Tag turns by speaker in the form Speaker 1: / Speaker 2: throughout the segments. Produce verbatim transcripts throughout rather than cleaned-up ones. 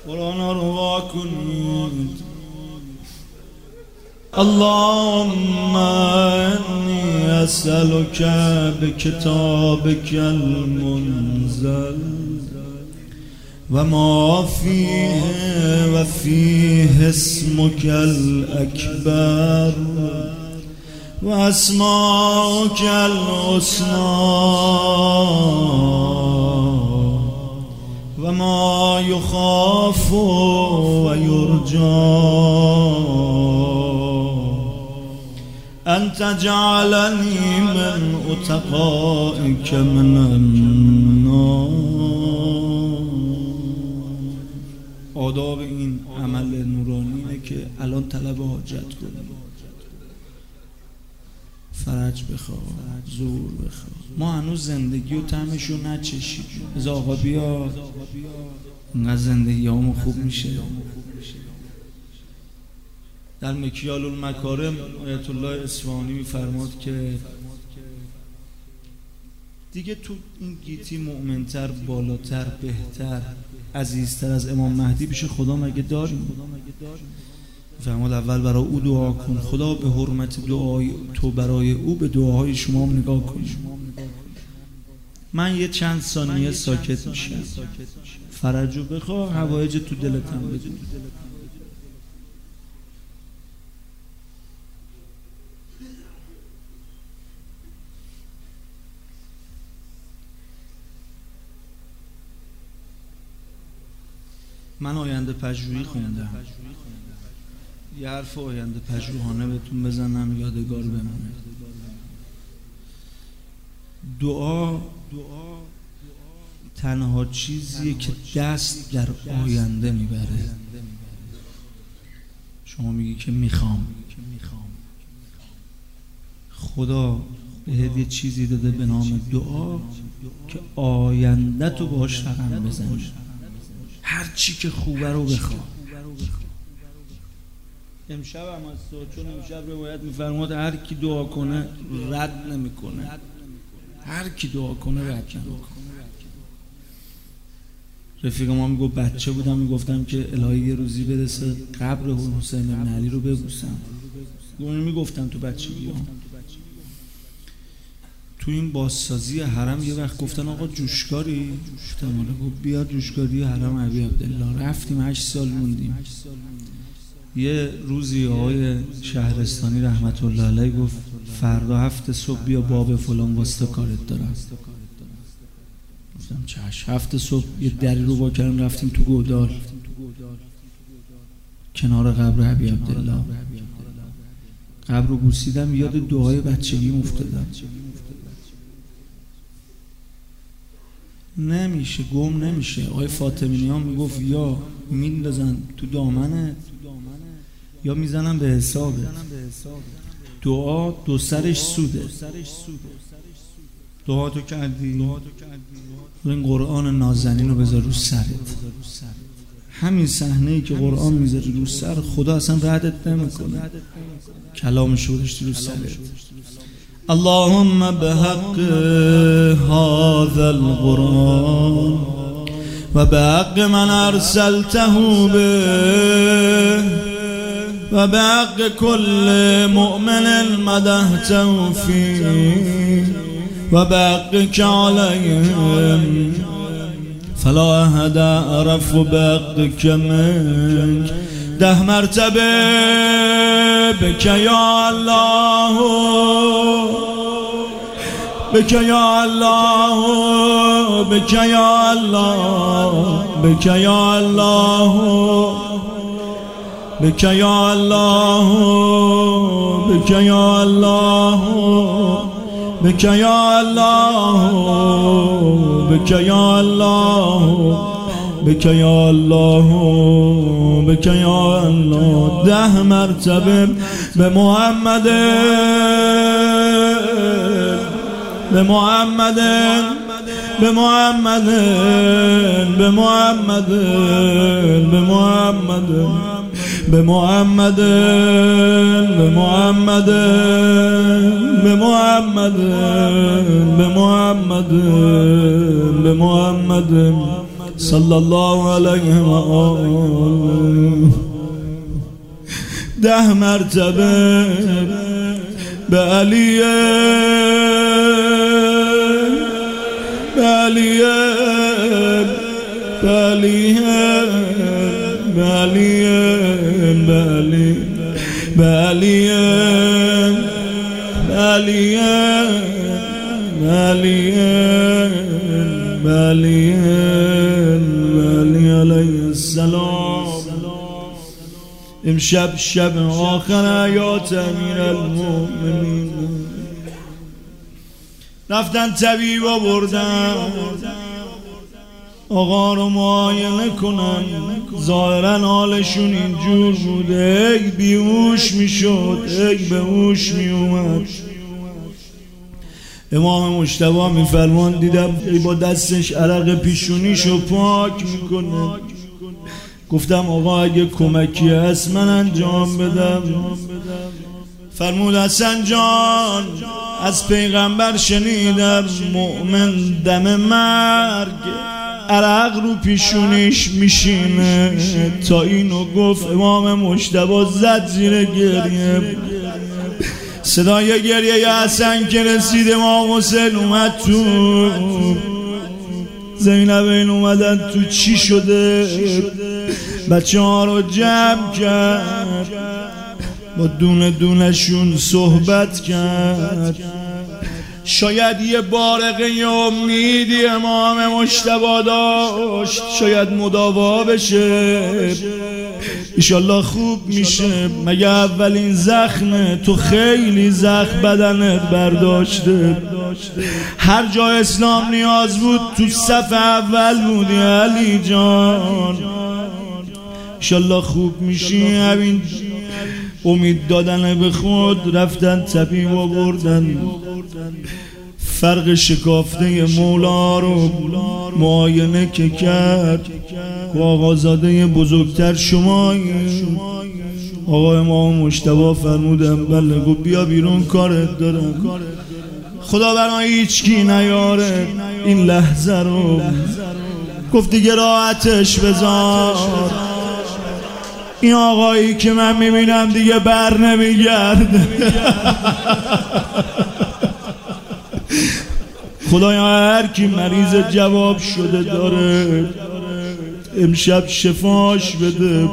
Speaker 1: قرآن رو وا کنید. اللهم انی اسألک بکتابک المنزل و ما فیه و فیه اسمک الاکبر و اسماک الحسنی و ما یخاف و یرجا ان تجعلنی من اتقائک من النار. آداب این عمل نورانی اینه که الان طلب حاجت کنیم، فرج بخواه، زور بخواه. ما هنوز زندگی و طعمشو نچشیدیم. از آقا بیا اینقدر زندگی همون خوب میشه. در مکیال المکارم آیت الله اصفهانی میفرماد که دیگه تو این گیتی مؤمنتر، بالاتر، بهتر، عزیزتر از امام مهدی پیش خدا مگه داریم؟ فرمود اول برای او دعا کن، خدا به حرمت دعای تو برای او به دعاهای شما هم نگاه کن. من یه چند ثانیه ساکت میشم، فرجو بخواه، حوایج تو دلت هم بگو. من آینده پژوهی خوندم، یه حرف آینده پژوهانه بهتون بزنم یادگار بمونه. دعا تنها چیزیه که دست در آینده میبره. شما میگی که میخوام، خدا بهت یه چیزی داده به نام دعا که آینده تو باش رقم بزنی. هر چی که خوبه رو بخواه. امشب هم از چون امشب روایت میفرماد هر کی دعا کنه رد نمیکنه، هر کی دعا کنه رد نمیکنه. رفیق ما میگفت بچه بودم میگفتم که الهی یه روزی برسه قبر حسین بن علی رو ببوسم. اون میگفتم تو بچگی ها. تو این بازسازی حرم یه وقت گفتن آقا جوشکاری؟ گفتم آره. گفت بیا جوشکاری حرم ابی عبدالله. رفتیم هشت سال موندیم. یه روزی آقای شهرستانی رحمت الله علیه گفت فردا هفت صبح بیا باب فلان واسطه کارت دارم. گفتم چشم. هفت صبح یه دری رو با کردم رفتیم تو گودال کنار قبر ابی عبدالله. قبر رو بوسیدم، یاد دعای بچگیم افتادم. نمیشه، گم نمیشه. آقای فاطمی ها میگفت یا میندازن تو دامنه یا میزنن به حسابه. دعا دو سرش سوده. دعا تو کردی، این قرآن نازنین رو بذار رو سرت. همین صحنه‌ای که قرآن میذاری رو سر، خدا اصلا ردت نمیکنه. کلامش رو داشتی رو سرت. اللهم بحق هذا القرآن و بحق من ارسلته به و بحق كل مؤمن مدحته فيه و بحقك عليهم فلا احد اعرف بحقك منك. ده مرتبه بك یا الله، بك یا الله، بك یا الله، بك یا الله، بك یا الله، بك یا الله، بك یا الله، بك یا الله، بك یا الله، بك یا الله. ده مرتبه به محمد، به محمد، به محمد، به محمد، به محمد، به محمد، به محمد، به محمد، به محمد، به محمد، صلی الله علیه و آله ده مرتبه به علیه به علیه به علیه به علیه به علیه به علیه به علیه به علیه علیه السلام. امشب شب آخر حیات امیر المؤمنین. رفتن طبیبا بردن آقا رو معاینه کنن، ظاهرا حالشون اینجور بوده، یک بیهوش میشد یک به هوش میومد. امام مجتبی میفرمان دیدم با دستش عرق پیشونیشو پاک میکنه. گفتم آقا اگه کمکی هست من انجام بدم. فرمود حسن جان از پیغمبر شنیدم مؤمن دم مرگ عرق رو پیشونیش میشینه. تا اینو گفت امام مجتبی زد زیر گریه. صدای گریه حسن که رسید امام حسین اومد تو. زینب این اومدن تو چی شده؟ بچه ها رو جمع کرد، با دونه دونه شون صحبت کرد. شاید یه بارقه امیدی امام مجتبی داشت، شاید مداوا بشه، ایشالله خوب میشه. مگه اولین زخمه؟ تو خیلی زخم بدنت برداشته. هر جا اسلام نیاز بود تو صف اول بودی علی جان. ایشالله خوب میشی. همین امید دادن به خود. رفتن طبیب و بردن فرق شکافته مولا رو معاینه که کرد. آقازاده بزرگتر شمایی. آقا امام مجتبی فرمودم بله. گفت بیا بیرون کارت دارم. خدا برای هیچ کی نیاره این لحظه رو. گفت دیگه راحتش بذار. این آقایی که من میبینم دیگه بر نمیگرد. خدایا هر کی مریض جواب شده داره امشب شفاش بده.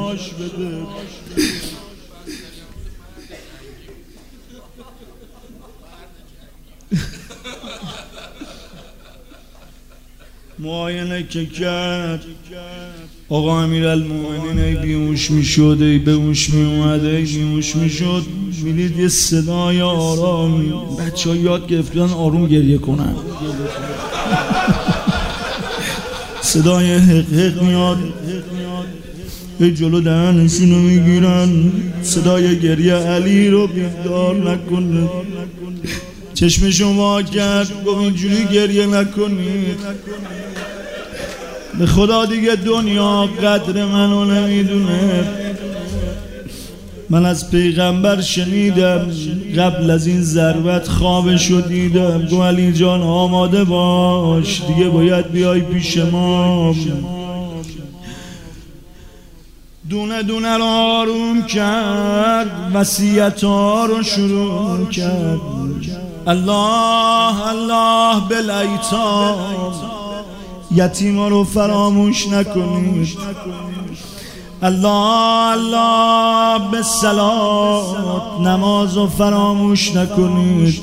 Speaker 1: معاینه که کرد آقا امیر المؤمنین ای بیهوش میشد ای به هوش میومد ای بیهوش میشد. میدید یه صدای آرامی. بچه ها یاد گرفتن آروم گریه کنن. صدای حق حق میاد. ای جلو دهنشونو میگیرن. صدای گریه علی رو بیدار نکنه. چشمشو وا کرد گفت اینجوری گریه نکنید. به خدا دیگه دنیا قدر منو نمیدونه. من از پیغمبر شنیدم قبل از این ضربت خوابشو دیدم. گفت علی جان آماده باش دیگه باید بیای پیش ما. دونه دونه رو آروم کرد. وصیت ها رو شروع کرد. الله الله بالایتام. یتیما رو فراموش نکنید. الله الله بالصلات. نماز رو فراموش نکنید.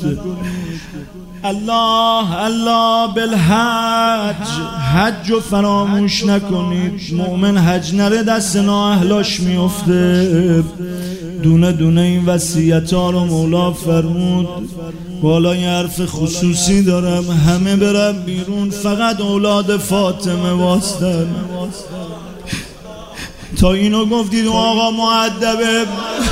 Speaker 1: الله الله بالحج. حج رو فراموش نکنید. مؤمن حج نره دست نااهلاش میفته. دونه دونه این وصیت ها رو مولا فرمود. بالا یه حرف خصوصی دارم. همه برم بیرون فقط اولاد فاطمه واسطن. تا اینو گفتید آقا مؤدبه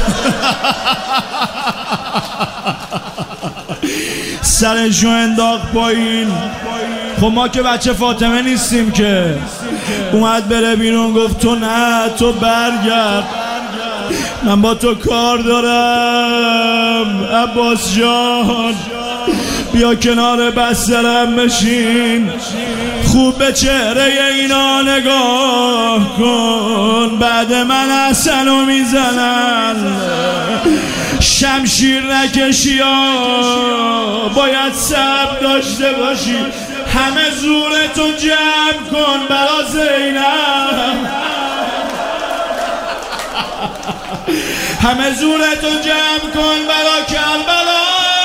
Speaker 1: سرشو انداخت پایین. خب ما که بچه فاطمه نیستیم که. اومد بره بیرون گفت تو نه تو برگرد من با تو کار دارم عباس جان. بیا کنار بسترم بشین، خوب به چهره اینا نگاه کن. بعد من حسنو میزنن، شمشیر نکشی ها، باید صبر داشته باشی. همه زورتون جمع کن برا زینب، همه زورتون جمع کن برا کربلا.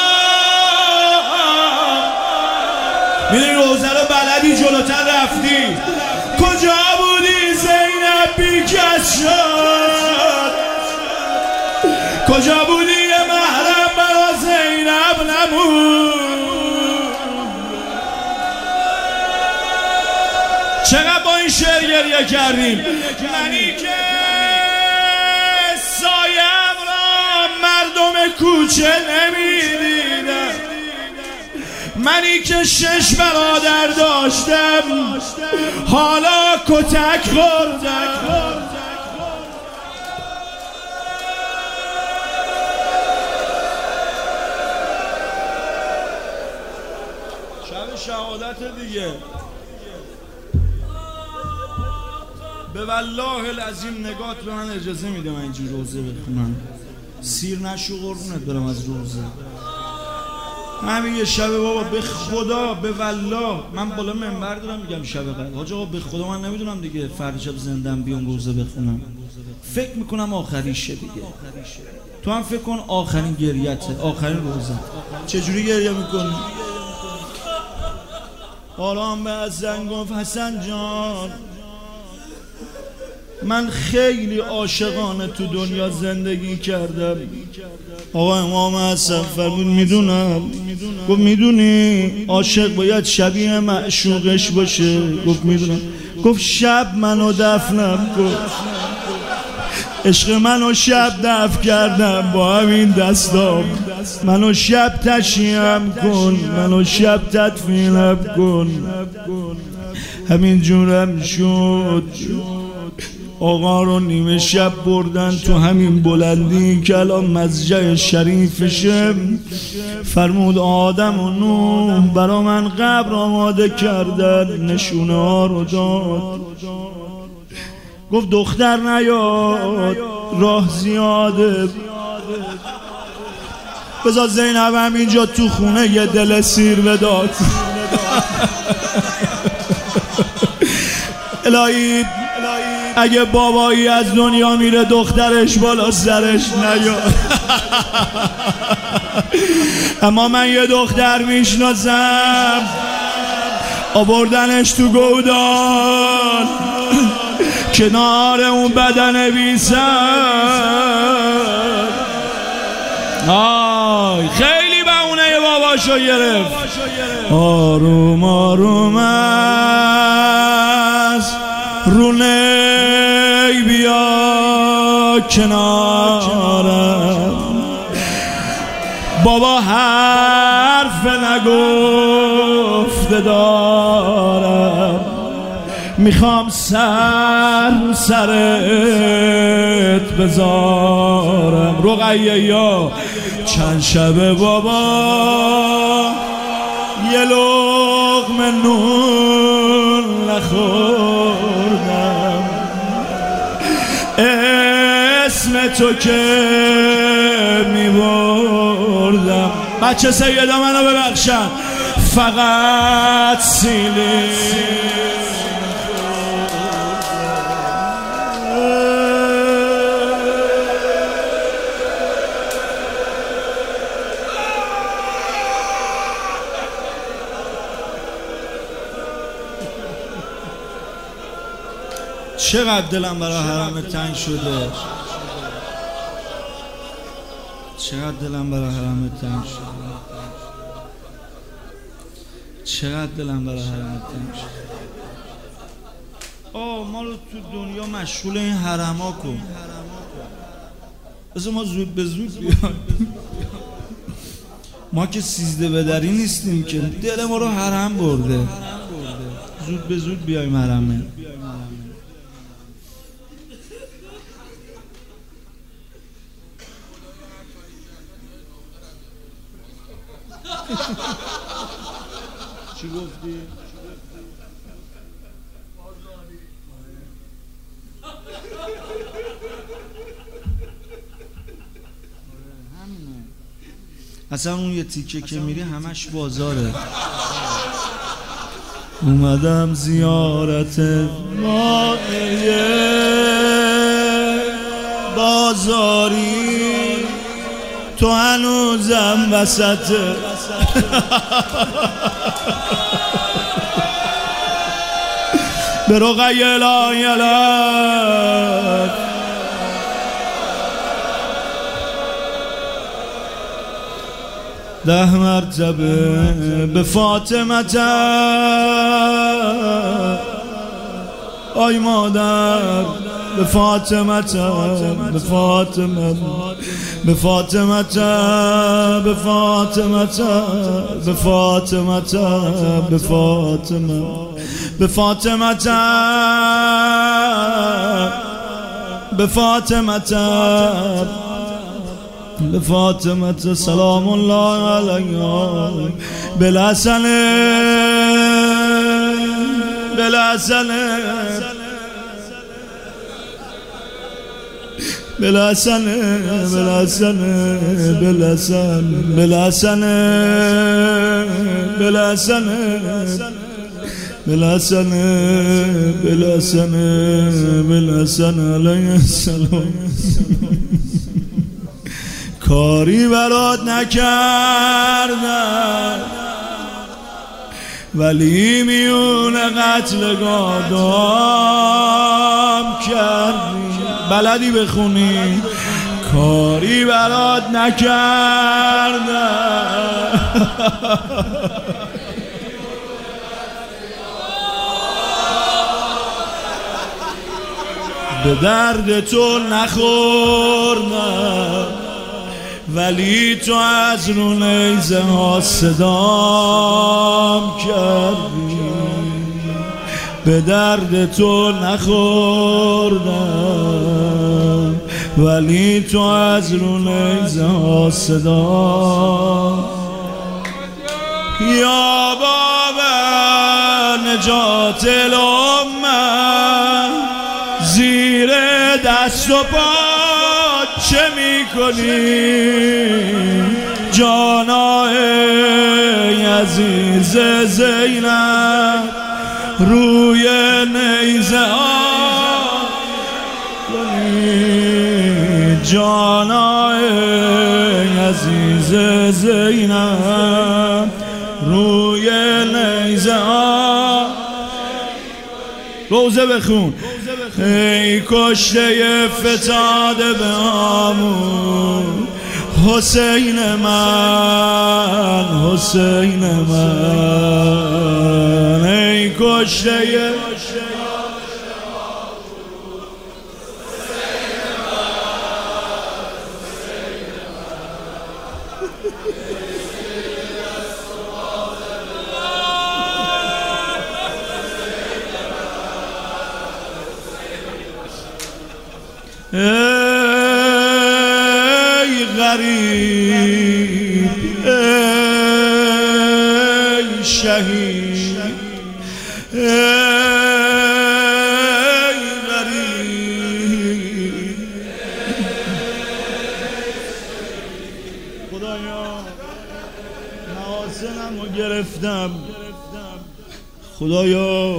Speaker 1: میدونی روزه رو بلدی، جلوتر رفتی. کجا بودی زینب بیکس شد؟ کجا بودی یه محرم برا زینب نمود؟ چقدر با این شعر گریه کردیم. منی که سایم را مردم کوچه نمیدیدم، منی که شش برادر داشتم حالا کتک خوردم. شب شهادت دیگه. به والله العظیم نگات به من اجازه میده من اینجور روزه بخونم؟ سیر نشو قربونت برم از روزه. همین یه شب بابا به خدا، به والله من بالا منبر دارم میگم شب قدر. حاج آقا به خدا من نمیدونم دیگه فردا شب زندم بیام روزه بخونم. فکر میکنم آخریشه دیگه. تو هم فکر کن آخرین گریته، آخرین روزه. چجوری گریه میکنی؟ حالا هم به حسن گفت حسن جان من خیلی عاشقانه تو دنیا زندگی کردم. آقا امام حسن فرمود میدونم. گفت میدونی عاشق باید شبیه معشوقش باشه؟ گفت میدونم. گفت شب منو دفنم کن. عشق منو شب دفن کردم با همین دستام. منو شب تشییعم کن، منو شب تدفینم کن. همین جورم شد. آقا رو نیمه شب بردن تو همین بلندی که الان مضجع شریفشه. فرمود آدم و نوح برا من قبر آماده کردن، نشونه ها رو داد. گفت دختر نیاد راه زیاده، بذار زینب هم اینجا تو خونه یه دل سیر بداد. الهی اگه بابایی از دنیا میره دخترش بالا سرش نیاد. اما من یه دختر میشناسم آوردنش تو گودال کنار اون بدن بیسر. آی خیلی بهونه باباشو گرفت. آروم آروم است رونه بیا کنارم. بابا حرف نگفته دارم، میخوام سر سرت بذارم. رقیه یا چند شب بابا یه لقمه نون نخوردم، اسم تو که میبردم. بچه سیدا منو ببخشن، فقط سیلی چقدر دلم برای حرم تنگ شده، چقدر دلم برای حرم تنگ شده، چقدر دلم برای حرم تنگ شده. آه ما رو تو دنیا مشغول این حرم ها کن، بذار ما زود به زود بیایم. ما که سیزده بدری نیستیم که، دل ما رو حرم برده. زود به زود بیایم حرمه. چی گفتی؟ اصلا اون یه تیکه که میری همش بازاره. اومدم زیارت مایه بازاری، تو هنوزم وسط به رقی الهیالات ده مرتبه به فاطمه آی مادر، به فاطمه به فاطمه به فاطمه به فاطمه به فاطمه به فاطمه به فاطمه به فاطمه لفاطمة سلام الله عليها بالحسن بالحسن بالحسن بالحسن بالحسن بالحسن بالحسن بالحسن بالحسن بالحسن عليه السلام. کاری برات نکردم ولی میون قتلگاه دام کردی. بلدی بخونی؟ کاری برات نکردم به درد تو نخوردم ولی تو از رو نیزه ها صدام کردی. به درد تو نخوردم ولی تو از رو نیزه ها صدام. یا بابا نجات الامه زیر دست و پا چه میکنی؟ جانای عزیز زینب روی نیزه ها کنی. جانای عزیز زینب روی نیزه ها. روزه بخون. ای کشته فتاده به آمون حسین من، حسین من. ای کشته ای غریب ای شهید ای غریب. خدایا محاسنم رو گرفتم. خدایا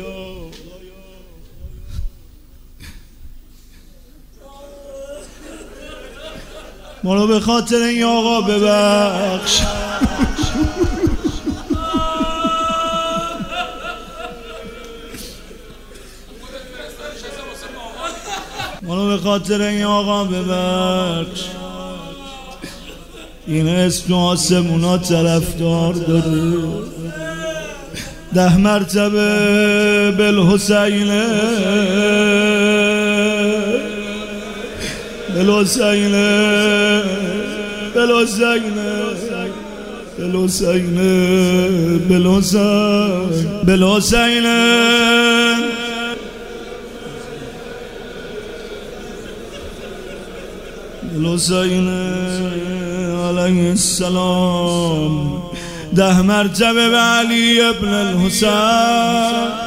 Speaker 1: ما رو به خاطر این آقا ببخش. ما رو به خاطر این آقا ببخش. این اسم تو آسمونا طرفدار داره. ده مرتبه بالحسین بالحسین بالحسین بالحسین بالحسین بالحسین بالحسین علیه السلام. ده مرتبه به علی ابن الحسین.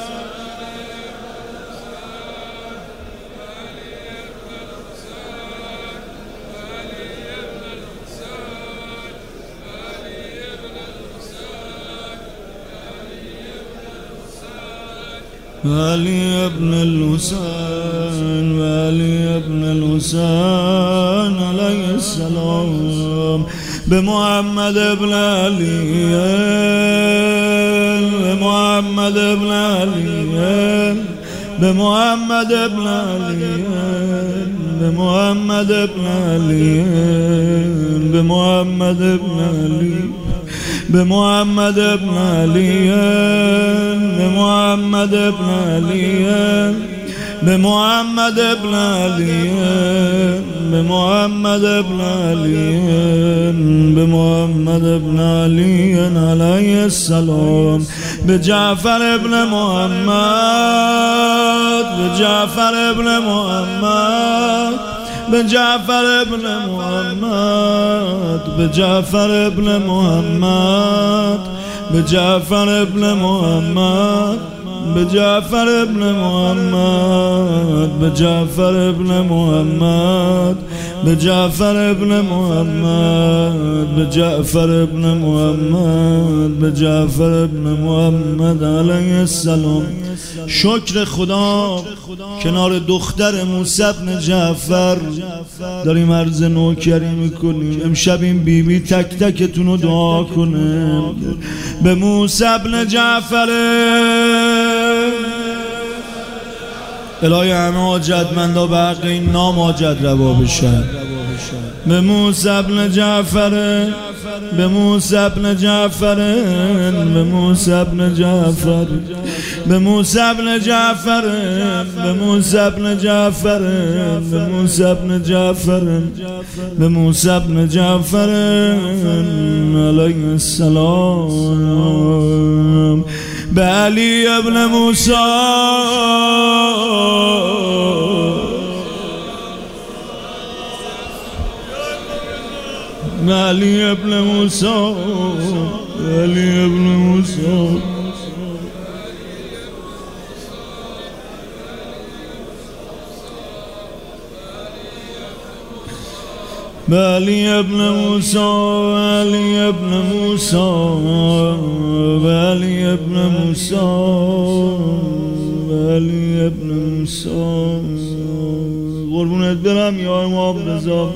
Speaker 1: وعلي ابن الحسين وعلي ابن الحسين عليه السلام بمحمد ابن علي بمحمد ابن علي بمحمد ابن علي بمحمد ابن علي بمحمد ابن علي بمحمد ابن علي بمحمد ابن علي بمحمد ابن علي بمحمد ابن علي بمحمد ابن علي عليه السلام بجعفر ابن محمد بجعفر ابن محمد بجعفر ابن محمد بجعفر ابن محمد بجعفر ابن محمد بجعفر ابن محمد بجعفر ابن محمد بجعفر ابن محمد بجعفر ابن محمد بجعفر ابن محمد علیه السلام. شکر خدا کنار دختر موسی بن جعفر داریم عرض نوکری میکنیم. امشب این بیبی تک تکتون رو دعا کنه به موسی بن جعفر. الهی همه حاجتمندا به حق این نام حاجت روا بشن. به موسی بن جعفر به موسی بن جعفر به موسی بن جعفر به موسی بن جعفر به موسی بن جعفر به موسی بن جعفر به موسی بن جعفر علیه السلام به علی ابن موسی علی ابن موسی علی ابن موسی علی ابن موسی علی ابن موسی علی ابن موسی علی ابن موسی. قربونت برم یا امام رضا.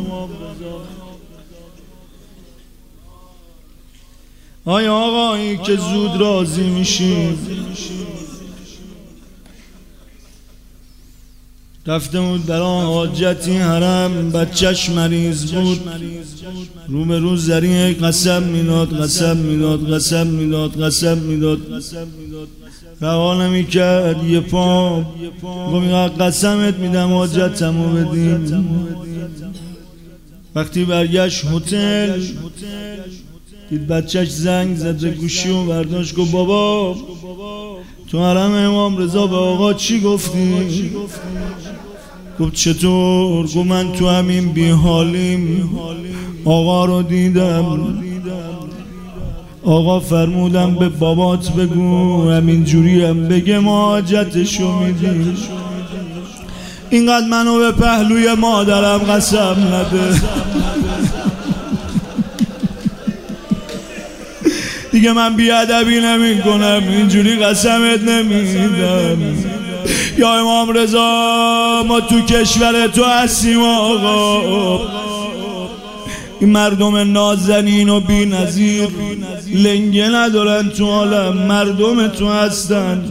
Speaker 1: آیا آقایی که زود راضی میشیم رفته بود برای حاجتی حرم، بچهش مریض بود، رو به رو زریه قسم میداد قسم میداد قسم میداد قسم میداد رها نمیکرد. یه پا گفت قسمت میدم حاجتمو بدیم. وقتی برگشت هتل دید بچهش زنگ زد گوشی و برداشت گفت بابا تو حرم امام رضا به آقا چی گفتی؟ گفت چطور؟ گفت من تو همین بیحالیم آقا رو دیدم، آقا فرمودم به بابات بگو همین جوری هم بگه ما حاجتشو میدیم. اینقدر منو به پهلوی مادرم قسم نده، دیگه من بیادبی نمی کنم، اینجوری قسمت نمیدم. یا امام رضا ما تو کشور تو هستیم آقا، این مردم نازنین و بی نظیر لنگه ندارن تو عالم، مردم تو هستن،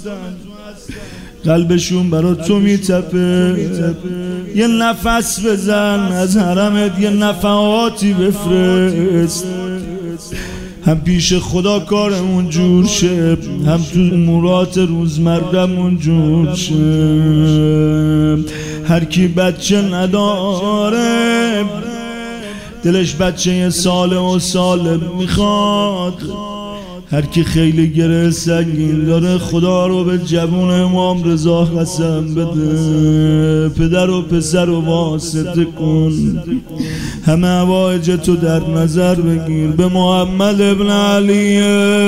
Speaker 1: قلبشون برا تو میتپه. یه نفس بزن از حرمت، یه نفحاتی بفرست، هم پیش خدا کارمون جور شه، هم تو امورات روزمره‌مون جور شه. هر کی بچه نداره دلش بچه سالم و سالم میخواد، هر کی خیلی گره سنگین داره خدا رو به جوون امام رضا قسم بده، پدر و پسر و واسطه کن، همه حوایج تو در نظر بگیر. به محمد ابن علی،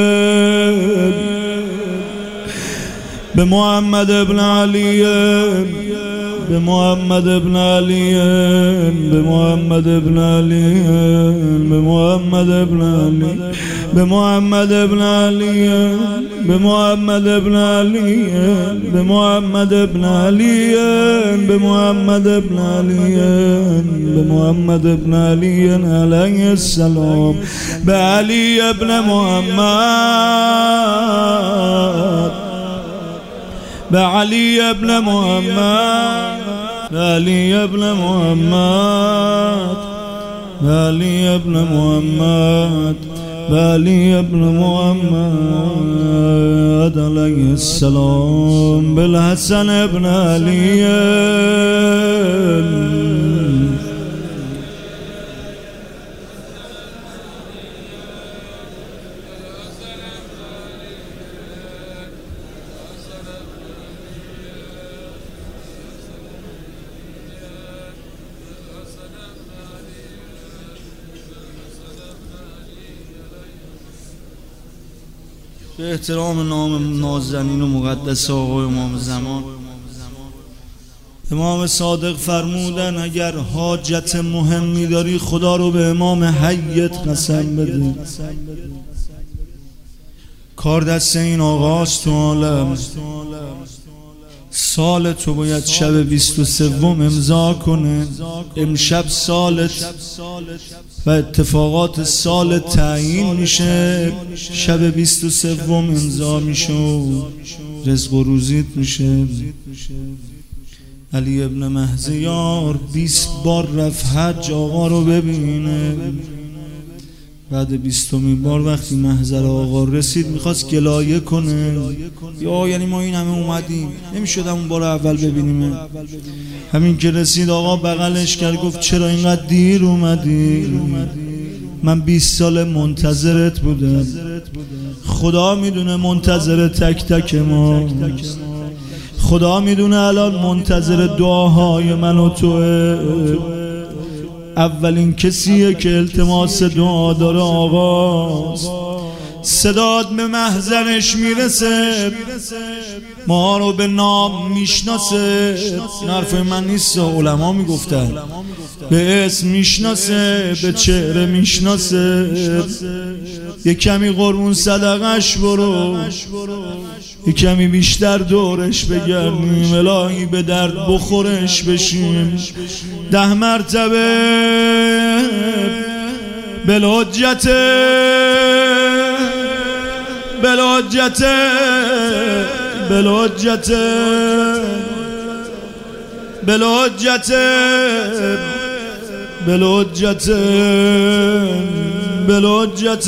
Speaker 1: به محمد ابن علی، به محمد ابن علی، به محمد ابن علی، به محمد ابن علی، به محمد ابن علی، به محمد ابن علی، به محمد ابن علی، به محمد ابن علی، به محمد ابن علی علیه السلام، به علی ابن محمد، به علی ابن محمد، به علی ابن محمد، به علی ابن محمد، به علی ابن محمد علیه السلام، بالحسن ابن علی. به احترام نام نازنین و مقدس آقای امام زمان، امام صادق فرمودن اگر حاجت مهمی داری خدا رو به امام حیت قسم بده. کار دست این آقاست تو عالم. سال تو باید شب بیست و سوم امضا کنه، امشب سالت و اتفاقات سال تعیین میشه، شب بیست و سوم امضا میشه و رزق و روزیت میشه. علی ابن مهزیار بیست بار رفت حج آقا رو ببینه، بعد بیستمین بار وقتی محضر آقا رسید میخواست گلایه کنه، یا یعنی ما این همه اومدیم نمیشد همون بار اول ببینیم. همین که رسید آقا بغلش کرد گفت چرا اینقدر دیر اومدی؟ من بیست سال منتظرت بودم، خدا میدونه منتظر تک تک ما، خدا میدونه الان منتظر دعاهای من و توه. اولین کسیه که التماس دعا داره آقاست، صداد به محضرش میرسه، ما رو به نام میشناسه، حرف من نیست، علما میگفتن، به اسم میشناسه، به چهره میشناسه. یه کمی قربون صدقش برو، یه کمی بیشتر دورش بگردیم، الهی به درد بخورش بشیم. ده مرتبه بالحجت، بالحجت، بالحجت، بالحجت، بالحجت، بالحجت،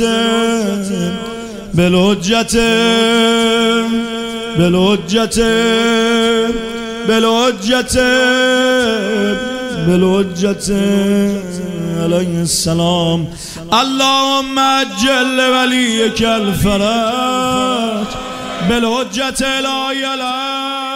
Speaker 1: بالحجت، بالحجت، بالحجت، بالحجت علیه السلام. اللهم عجل ولیک الفرج بالحجت الهی.